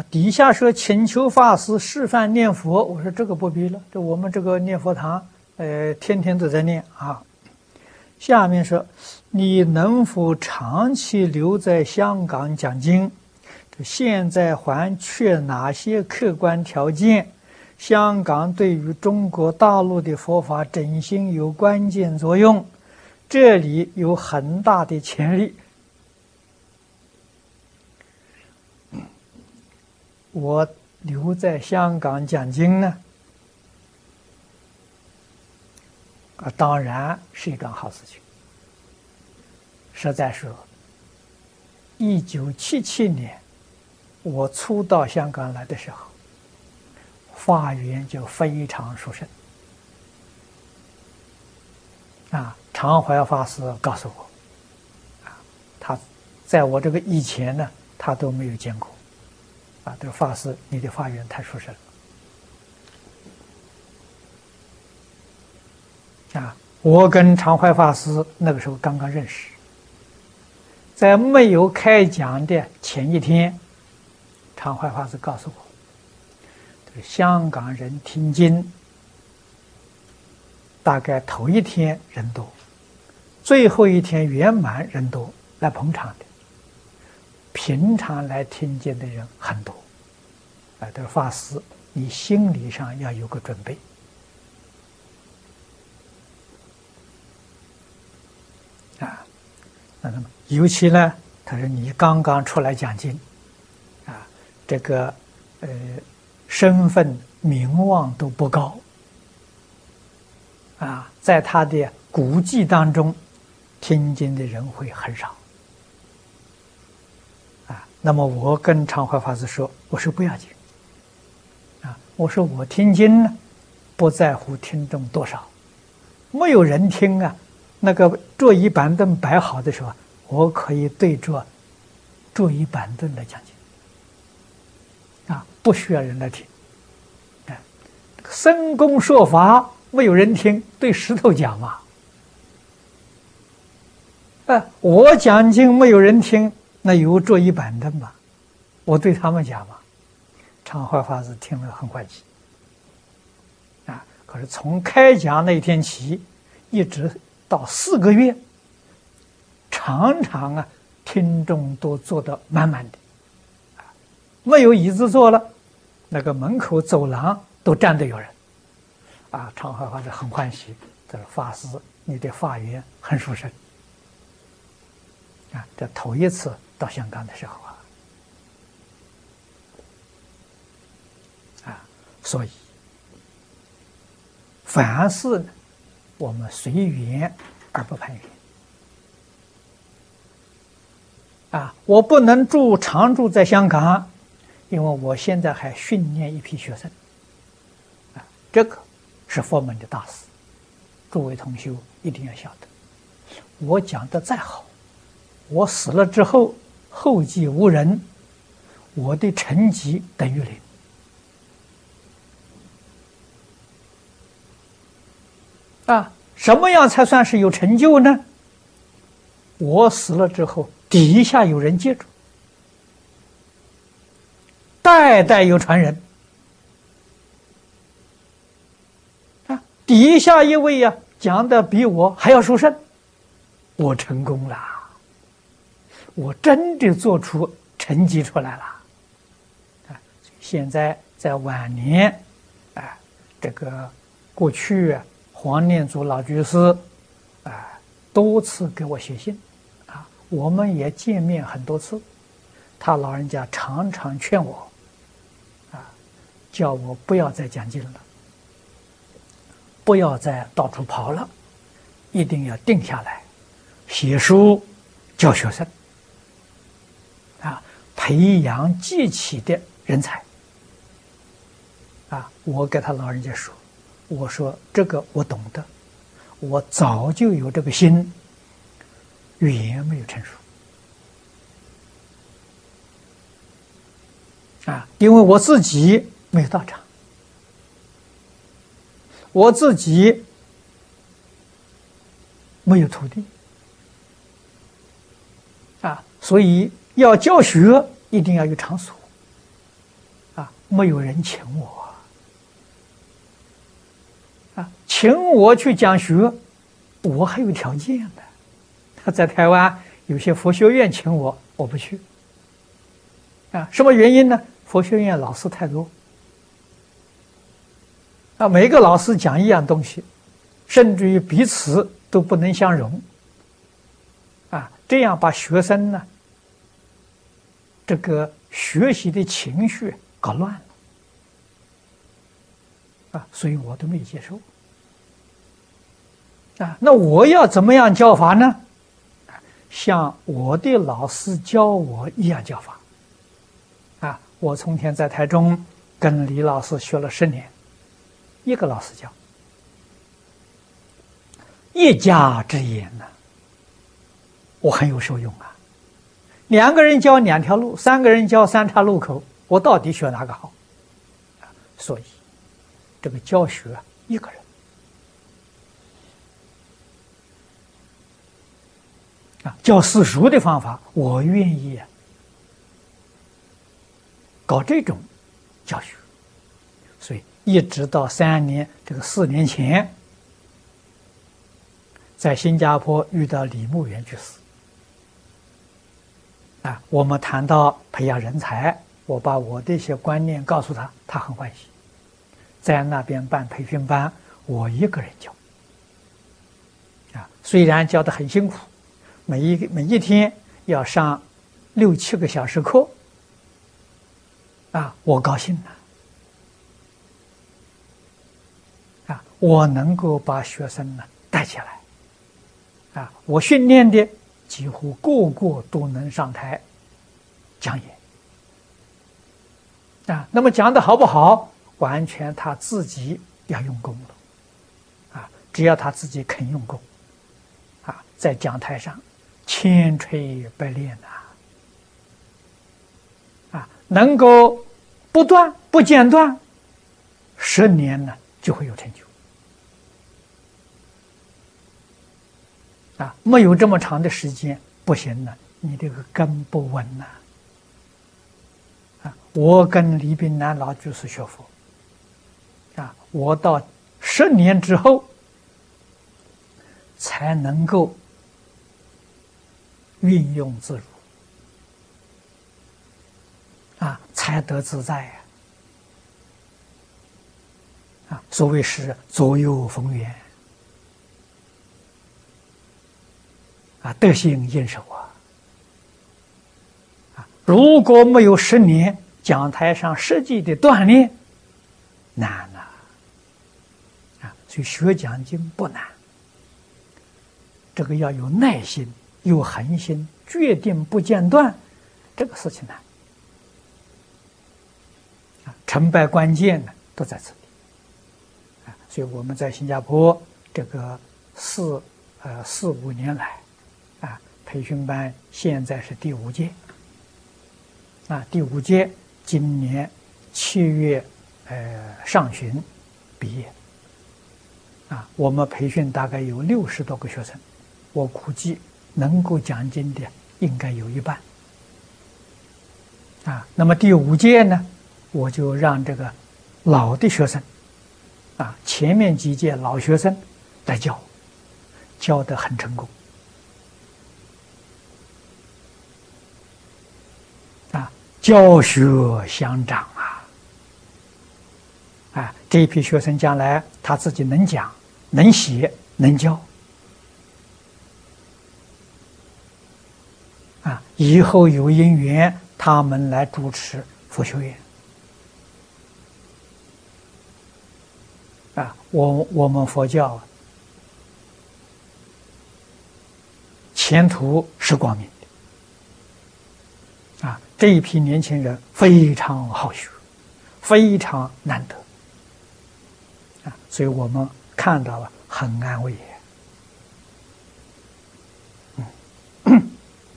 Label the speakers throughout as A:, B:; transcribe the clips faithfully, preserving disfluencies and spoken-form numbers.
A: 底下说请求法师示范念佛，我说这个不必了，这我们这个念佛堂，呃，天天都在念啊。下面说，你能否长期留在香港讲经？现在还缺哪些客观条件？香港对于中国大陆的佛法振兴有关键作用，这里有很大的潜力。我留在香港讲经呢，啊，当然是一桩好事情。实在说，一九七七年我初到香港来的时候，法缘就非常殊胜。啊，常怀法师告诉我，啊，他在我这个以前呢，他都没有见过。啊，这个法师，你的法缘太殊胜了。啊，我跟常怀法师那个时候刚刚认识，在没有开讲的前一天，常怀法师告诉我，这个香港人听经，大概头一天人多，最后一天圆满人多，来捧场的。平常来听经的人很多，啊，这个法师，你心理上要有个准备。啊，那么尤其呢，他说你刚刚出来讲经，啊，这个呃身份名望都不高，啊，在他的估计当中，听经的人会很少。那么我跟常怀法师说，我说不要紧，啊，我说我听经呢，不在乎听众多少，没有人听啊，那个桌椅板凳摆好的时候，我可以对着桌椅板凳来讲经，啊，不需要人来听，啊，僧公说法没有人听，对石头讲嘛，啊，我讲经没有人听。那有桌椅板凳嘛？我对他们讲嘛，常怀法师听了很欢喜。啊，可是从开讲那天起，一直到四个月，常常啊，听众都坐得满满的，啊，没有椅子坐了，那个门口走廊都站着有人，啊，常怀法师很欢喜，这个法师，你的法缘很殊胜。啊，这头一次到香港的时候啊，啊，所以凡事呢，我们随缘而不攀缘。啊，我不能住常住在香港，因为我现在还训练一批学生。啊，这个是佛门的大事，诸位同修一定要晓得。我讲的再好，我死了之后，后继无人，我的成绩等于零。啊，什么样才算是有成就呢？我死了之后，底下有人接住，代代有传人。啊，底下一位呀，讲的比我还要殊胜，我成功了。我真的做出成绩出来了，啊！现在在晚年，啊，这个过去黄念祖老居士，啊，多次给我写信，啊，我们也见面很多次，他老人家常常劝我，啊，叫我不要再讲经了，不要再到处跑了，一定要定下来，写书教学生。啊，培养记起的人才。啊，我给他老人家说，我说这个我懂得，我早就有这个心，语言没有成熟。啊，因为我自己没有到场，我自己没有徒弟。啊，所以要教学一定要有场所。 没有人请我啊，请我去讲学，我还有条件的。他在台湾有些佛学院请我，我不去啊，什么原因呢？佛学院老师太多啊，每个老师讲一样东西，甚至于彼此都不能相容啊，这样把学生呢这个学习的情绪搞乱了啊，所以我都没接受啊。那我要怎么样教法呢？像我的老师教我一样教法啊。我从前在台中跟李老师学了十年，一个老师教，一家之言呢，我很有受用啊。两个人教两条路，三个人教三岔路口，我到底学哪个好？所以这个教学一个人啊，教私塾的方法，我愿意搞这种教学。所以一直到三年这个四年前，在新加坡遇到李牧原居士啊，我们谈到培养人才，我把我的一些观念告诉他，他很欢喜。在那边办培训班，我一个人教啊，虽然教得很辛苦，每一每一天要上六七个小时课啊，我高兴了啊，我能够把学生呢带起来啊，我训练的几乎个个都能上台讲演啊。那么讲的好不好，完全他自己要用功了啊，只要他自己肯用功啊，在讲台上千锤百炼呐啊，能够不断不间断，十年呢就会有成就啊。没有这么长的时间不行了，你这个根不稳呐啊。我跟李炳南老居士学佛啊，我到十年之后才能够运用自如啊，才得自在呀啊。所谓是左右逢源啊，得心应手啊啊！如果没有十年讲台上实际的锻炼，难了啊！所以学讲经不难，这个要有耐心、有恒心、决定不间断，这个事情难啊！成败关键呢都在这里啊！所以我们在新加坡这个四呃四五年来啊，培训班现在是第五届啊，第五届今年七月呃上旬毕业啊，我们培训大概有六十多个学生，我估计能够讲经的应该有一半啊。那么第五届呢，我就让这个老的学生啊，前面几届老学生来教，教得很成功啊，教学相长啊。啊，这一批学生将来他自己能讲、能写、能教，啊，以后有因缘，他们来主持佛学院，啊，我我们佛教前途是光明的，啊，这一批年轻人非常好学，非常难得。啊，所以我们看到了很安慰。嗯，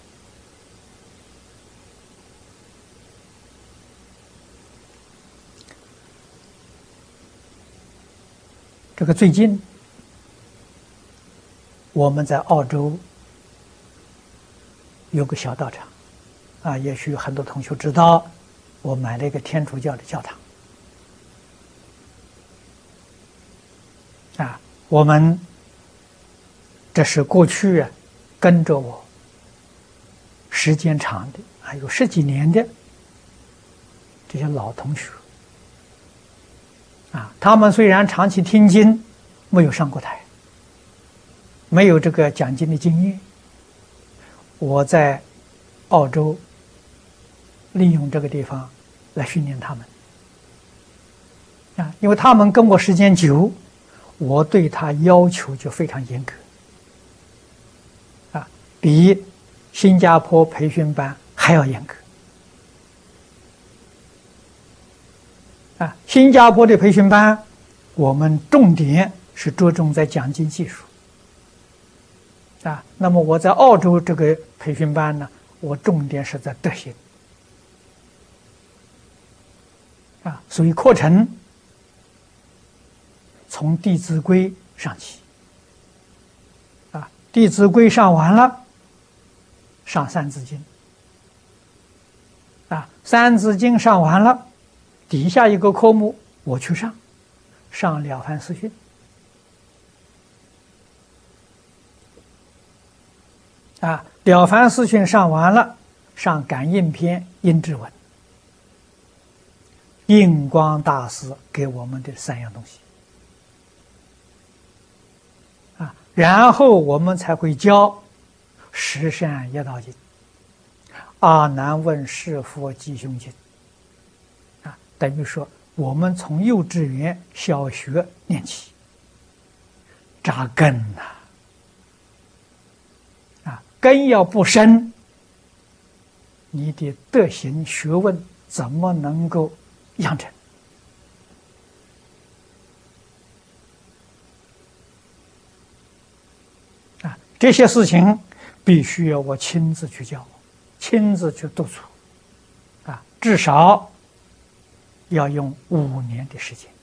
A: 这个最近我们在澳洲有个小道场，啊，也许很多同学知道， 我买了一个天主教的教堂。啊，我们这是过去啊，跟着我时间长的，还有十几年的这些老同学。啊，他们虽然长期听经，没有上过台，没有这个讲经的经验。我在澳洲利用这个地方来训练他们。啊，因为他们跟我时间久，我对他要求就非常严格。啊，比新加坡培训班还要严格。啊，新加坡的培训班，我们重点是着重在讲经技术。啊，那么我在澳洲这个培训班呢，我重点是在德行。啊，所以课程从《弟子规》上起。啊，《弟子规》上完了，上《三字经》。啊，《三字经》上完了。底下一个科目我去上，上《了凡四训》。啊，《了凡四训》上完了，上感应篇、应知文。印光大师给我们的三样东西。啊，然后我们才会教十善业道经、阿难问是佛吉凶经。等于说，我们从幼稚园、小学念起，扎根呐、啊，啊，根要不深，你的德行学问怎么能够养成？啊，这些事情必须要我亲自去教，亲自去督促，啊，至少要用五年的时间。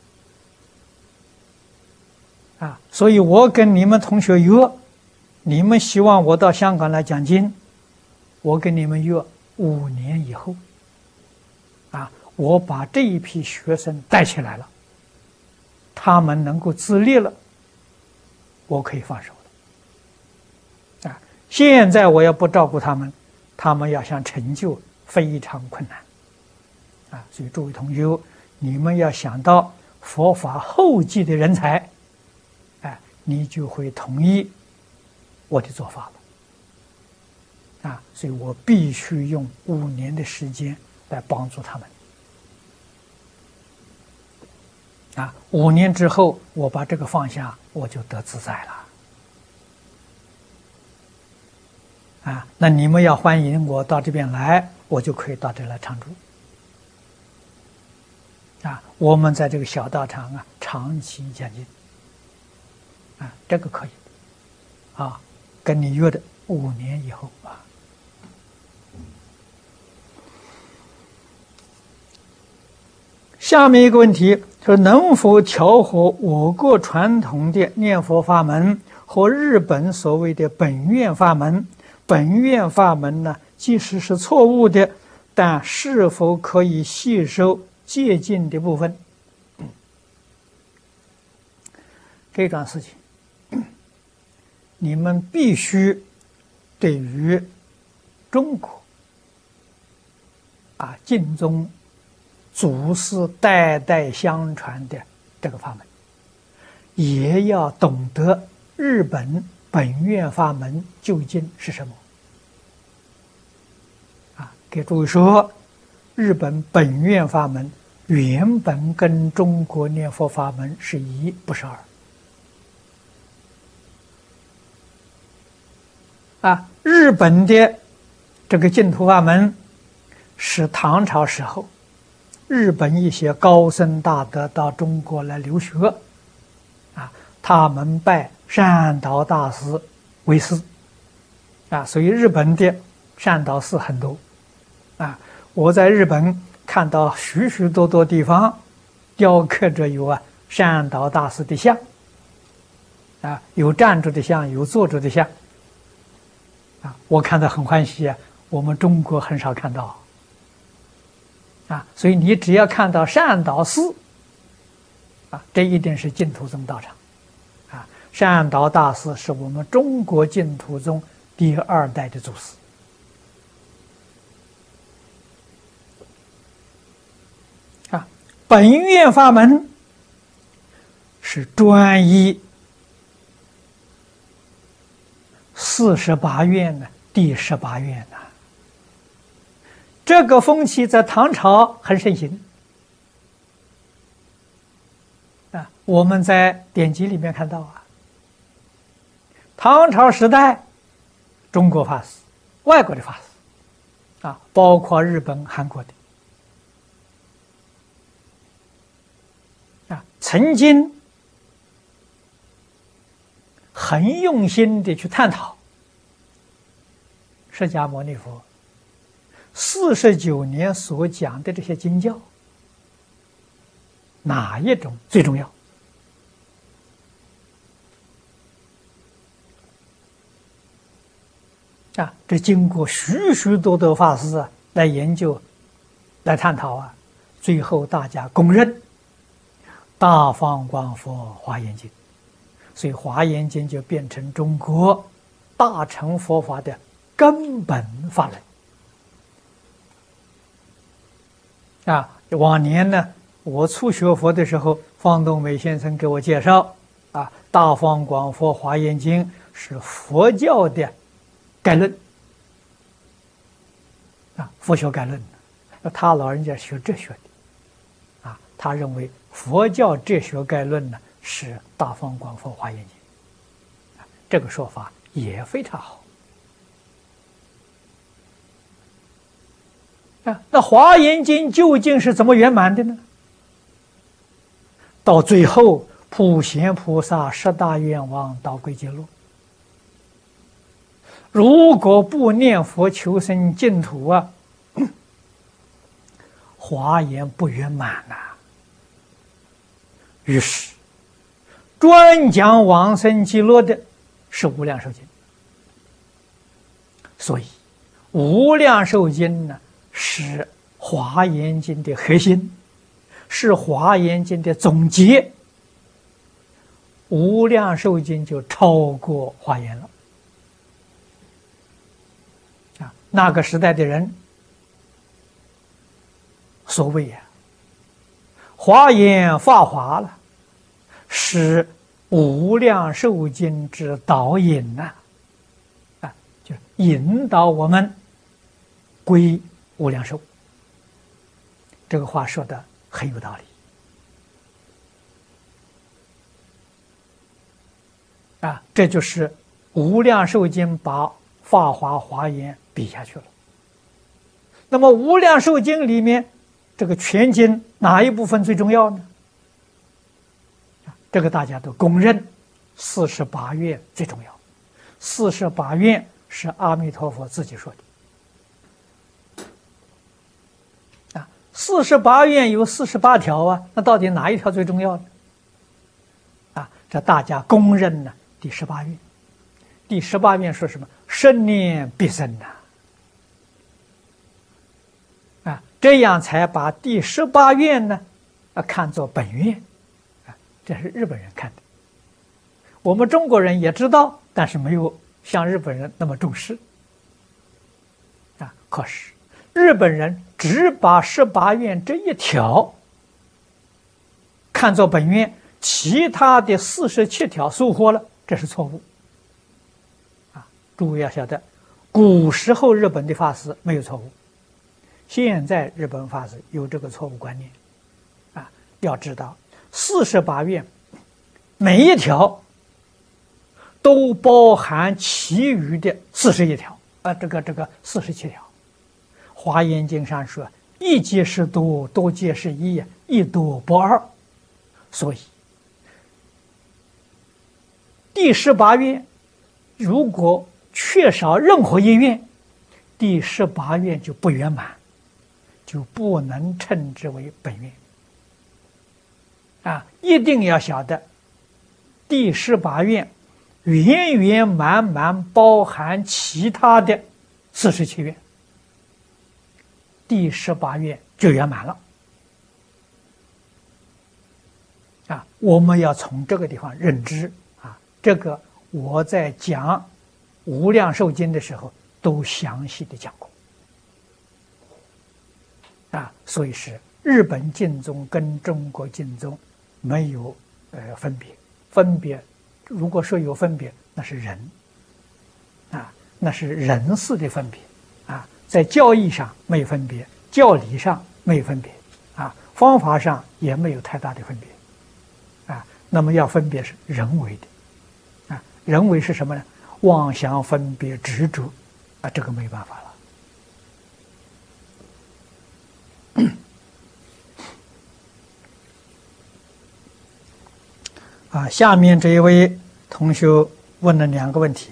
A: 啊，所以我跟你们同学约，你们希望我到香港来讲经，我跟你们约五年以后。啊，我把这一批学生带起来了，他们能够自立了，我可以放手了。啊，现在我要不照顾他们，他们要想成就非常困难。啊，所以诸位同学，你们要想到佛法后继的人才，哎，你就会同意我的做法了。啊，所以我必须用五年的时间来帮助他们。啊，五年之后，我把这个放下，我就得自在了。啊，那你们要欢迎我到这边来，我就可以到这来常住。啊，我们在这个小道场啊，长期讲经。啊，这个可以。啊，跟你约的五年以后啊。下面一个问题说，能否调和我国传统的念佛法门和日本所谓的本愿法门？本愿法门呢，即使是错误的，但是否可以吸收接近的部分？这桩事情，你们必须对于中国啊净宗祖师代代相传的这个法门，也要懂得日本本愿法门究竟是什么。啊，给诸位说，日本本愿法门原本跟中国念佛法门是一，不是二。啊，日本的这个净土法门是唐朝时候日本一些高僧大德到中国来留学，啊，他们拜善导大师为师，啊，所以日本的善导寺很多，啊，我在日本看到许许多多地方雕刻着有啊善导大师的像，啊，有站着的像，有坐着的像，啊，我看得很欢喜啊，我们中国很少看到。 啊，所以你只要看到善导寺，啊，这一定是净土宗道场，啊，善导大师是我们中国净土宗第二代的祖师。啊，本愿法门是专一四十八愿呢，第十八愿呐。这个风气在唐朝很盛行啊，我们在典籍里面看到啊，唐朝时代，中国法师、外国的法师啊，包括日本、韩国的啊，曾经很用心的去探讨释迦牟尼佛四十九年所讲的这些经教，哪一种最重要？啊，这经过许许多多法师啊来研究、来探讨啊，最后大家公认《大方广佛华严经》，所以《华严经》就变成中国大乘佛法的根本法门。啊，往年呢，我初学佛的时候，方东美先生给我介绍，啊，《大方广佛华严经》是佛教的概论，啊，佛学概论。他老人家学哲学的，啊，他认为佛教哲学概论呢是《大方广佛华严经》，啊，这个说法也非常好。啊，那《华严经》究竟是怎么圆满的呢？到最后，普贤菩萨十大愿望到归极乐。如果不念佛求生净土啊，华严不圆满呐、啊。于是，专讲往生极乐的是无量寿经。所以，无量寿经呢，是华严经的核心，是华严经的总结。无量寿经就超过华严了。啊，那个时代的人，所谓啊，华严法华了，是无量寿经之导引呐、啊，啊，就引导我们归无量寿。这个话说的很有道理啊，这就是无量寿经把法华华严比下去了。那么无量寿经里面这个全经哪一部分最重要呢？这个大家都公认，四十八愿最重要。四十八愿是阿弥陀佛自己说的。啊，四十八愿有四十八条啊，那到底哪一条最重要呢？啊，这大家公认呢，第十八愿。第十八愿说什么？生念必生呐！啊，这样才把第十八愿呢，啊，看作本愿。啊，这是日本人看的。我们中国人也知道，但是没有像日本人那么重视。啊，可是日本人只把十八愿这一条看作本愿，其他的四十七条疏忽了，这是错误。啊，诸位要晓得，古时候日本的法师没有错误，现在日本法师有这个错误观念。啊，要知道四十八愿每一条都包含其余的四十一条啊，这个这个四十七条。华严经上说，一即是多，多即是一，一多不二。所以第十八愿如果缺少任何一愿，第十八愿就不圆满，就不能称之为本愿。啊，一定要晓得，第十八愿圆圆满满包含其他的四十七愿。第十八愿就圆满了。啊，我们要从这个地方认知啊，这个我在讲《无量寿经》的时候都详细的讲过。啊，所以是日本经宗跟中国经宗没有呃分别，分别如果说有分别，那是人，啊，那是人事的分别，啊，在教义上没有分别，教理上没有分别，啊，方法上也没有太大的分别，啊，那么要分别是人为的，啊，人为是什么呢？妄想分别执着，啊，这个没办法了。啊，下面这一位同学问了两个问题。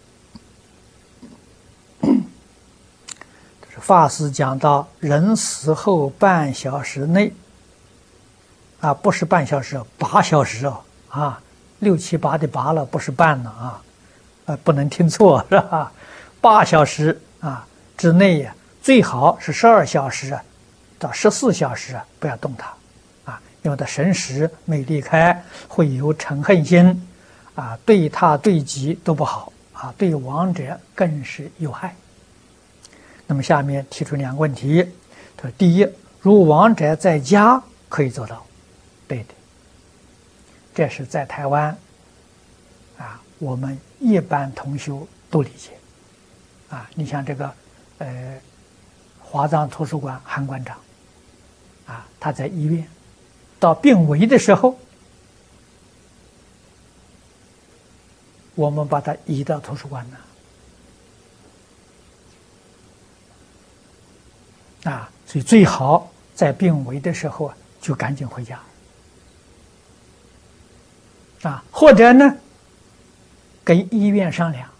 A: 这是法师讲到，人死后半小时内，啊，不是半小时，八小时哦，啊，六七八的八了，不是半了啊，啊，不能听错是吧？八小时啊之内呀，最好是十二小时到十四小时啊，不要动它。因为他神识没离开，会有嗔恨心，啊，对他对己都不好，啊，对亡者更是有害。那么下面提出两个问题，他说：第一，如亡者在家可以做到，对的，这是在台湾，啊，我们一般同修都理解，啊，你像这个，呃，华藏图书馆韩馆长，啊，他在医院。到病危的时候，我们把它移到图书馆呢，啊，所以最好在病危的时候啊，就赶紧回家，啊，或者呢，跟医院商量，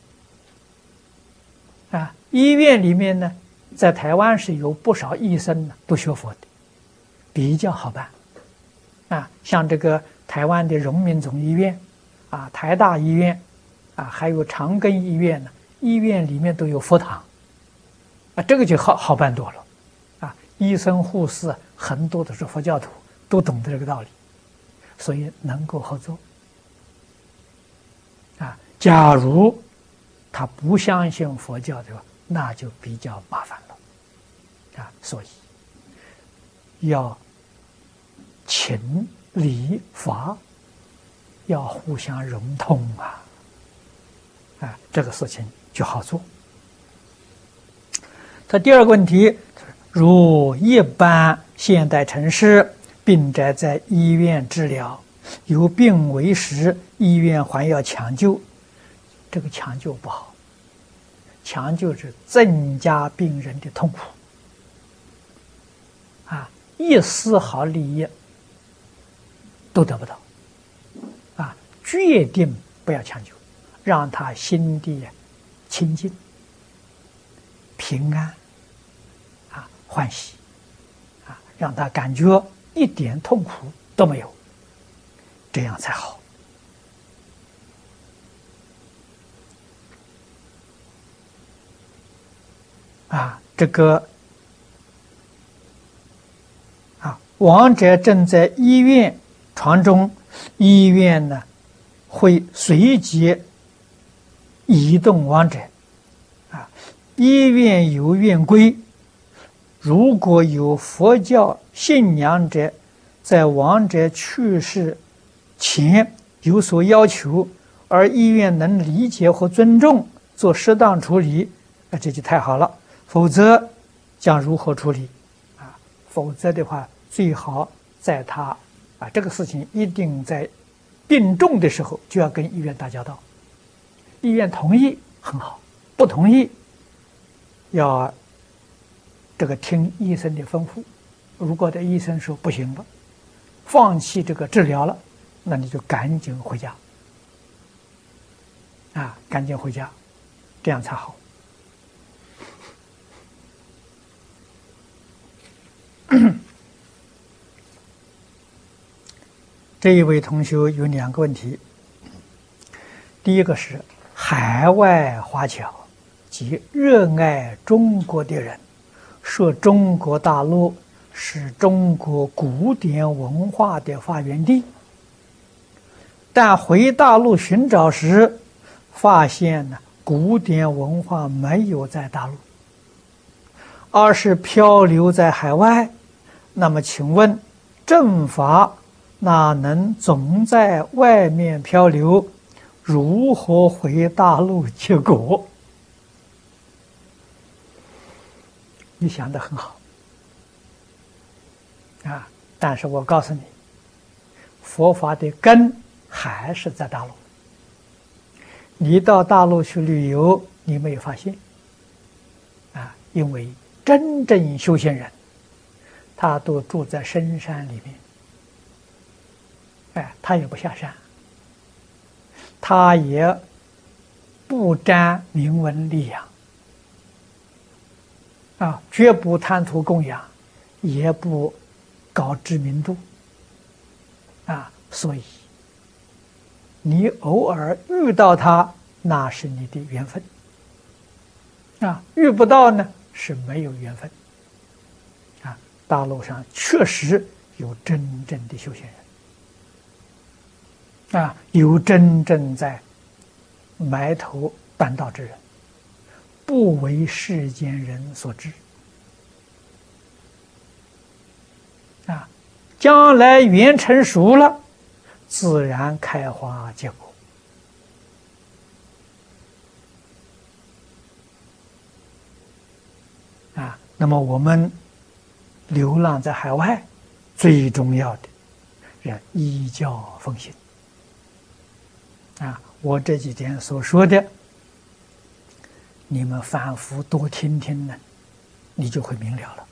A: 啊，医院里面呢，在台湾是有不少医生呢，都学佛的，比较好办。啊，像这个台湾的荣民总医院，啊，台大医院，啊，还有长庚医院呢，医院里面都有佛堂，啊，这个就好好办多了，啊，医生护士很多都是佛教徒，都懂得这个道理，所以能够合作。啊，假如他不相信佛教的话，那就比较麻烦了，啊，所以要。情理法要互相融通啊，啊，这个事情就好做。他第二个问题，如一般现代城市病者在医院治疗，有病危时，医院还要抢救，这个抢救不好，抢救是增加病人的痛苦，啊，一丝毫利益都得不到，啊，决定不要强求，让他心地清净、平安，啊，欢喜，啊，让他感觉一点痛苦都没有，这样才好。啊，这个啊，亡者正在医院床中，医院呢会随即移动亡者，啊，医院有院规，如果有佛教信仰者在亡者去世前有所要求，而医院能理解和尊重，做适当处理，那这就太好了。否则将如何处理？啊，否则的话，最好在他啊这个事情一定在病重的时候就要跟医院打交道。医院同意很好，不同意要这个听医生的吩咐。如果这医生说不行了，放弃这个治疗了，那你就赶紧回家，啊，赶紧回家，这样才好。这一位同学有两个问题，第一个是海外华侨及热爱中国的人，说中国大陆是中国古典文化的发源地，但回大陆寻找时，发现呢，古典文化没有在大陆，而是漂流在海外。那么，请问，正法哪能总在外面漂流？如何回大陆结果？你想得很好啊！但是我告诉你，佛法的根还是在大陆。你到大陆去旅游，你没有发现啊？因为真正修行人，他都住在深山里面，哎，他也不下山，他也不沾名闻利养，啊，绝不贪图供养，也不搞知名度，啊，所以你偶尔遇到他，那是你的缘分，啊，遇不到呢是没有缘分，啊，大陆上确实有真正的修行人，啊，有真正在埋头办道之人，不为世间人所知，啊，将来缘成熟了，自然开花结果。啊，那么我们流浪在海外，最重要的要依教奉行。啊，我这几天所说的，你们反复多听听呢，你就会明了了。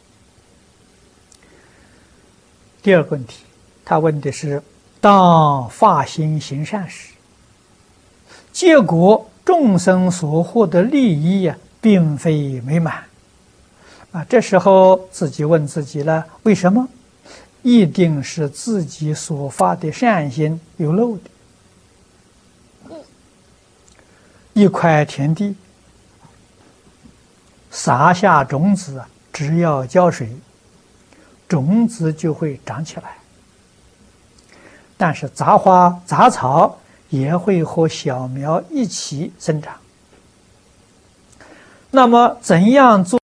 A: 第二个问题，他问的是：当发心行善时，结果众生所获的利益呀、啊，并非美满。啊，这时候自己问自己了，为什么？一定是自己所发的善心有漏的。一块田地，撒下种子，只要浇水，种子就会长起来。但是杂花杂草也会和小苗一起生长。那么，怎样做